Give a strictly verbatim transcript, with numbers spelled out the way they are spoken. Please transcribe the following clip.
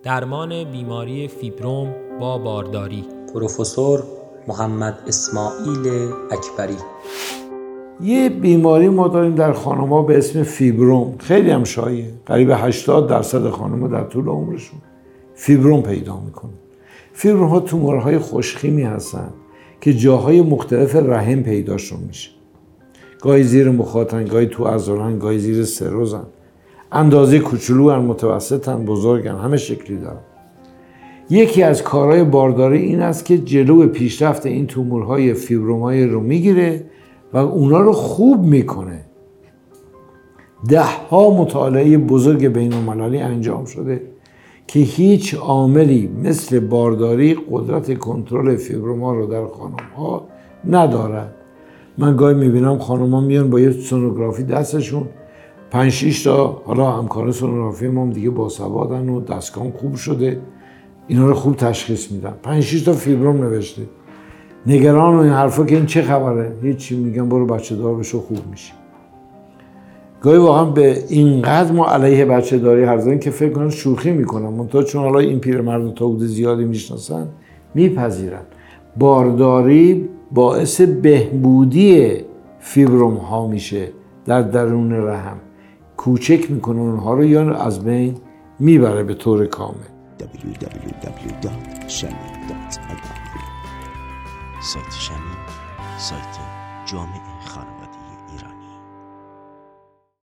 درمان بیماری فیبروم با بارداری. پروفسور محمد اسماعیل اکبری. یه بیماری ما داریم در خانم‌ها به اسم فیبروم، خیلی هم شایعه. قریب هشتاد درصد خانم‌ها در طول عمرشون فیبروم پیدا میکنن. فیبروم ها تومورهای خوشخیمی هستن که جاهای مختلف رحم پیداشون میشه. گاهی زیر مخاطن، گاهی تو عضلان، گاهی زیر سروزن. اندازه کوچولو ان، متوسطن، بزرگن، همه شکلی دارن. یکی از کارهای بارداری این است که جلو پیشرفت این تومورهای فیبرومای رو میگیره و اونا رو خوب میکنه. ده ها مطالعه بزرگ بین المللی انجام شده که هیچ عاملی مثل بارداری قدرت کنترل فیبروما رو در خانم‌ها ندارد. من گاهی میبینم خانم‌ها میان با یه سونوگرافی دستشون، پنج شش تا، حالا همکار سونوگرافی ما هم دیگه باسوادن و دستگاهم خوب شده، اینا رو خوب تشخیص میدن. پنج شش تا فیبروم نوشته. نگران و این حرفا که این چه خبره؟ هیچی، میگن برو بچه دار بشو خوب میشی. گاهی واقعا به اینقدر ما علیه بچه داری حرف زدن که فکر کنن شوخی میکنن، منتها چون حالا این پیرمرد تا حدود زیادی میشناسن میپذیرن. بارداری باعث بهبودی فیبروم ها میشه در درون رحم، کوچک میکنه اونها رو یا از بین میبره به طور کامل. دبلیو دبلیو دبلیو دات شمی دات آی آر سایت شمی، سایت جامع خانواده.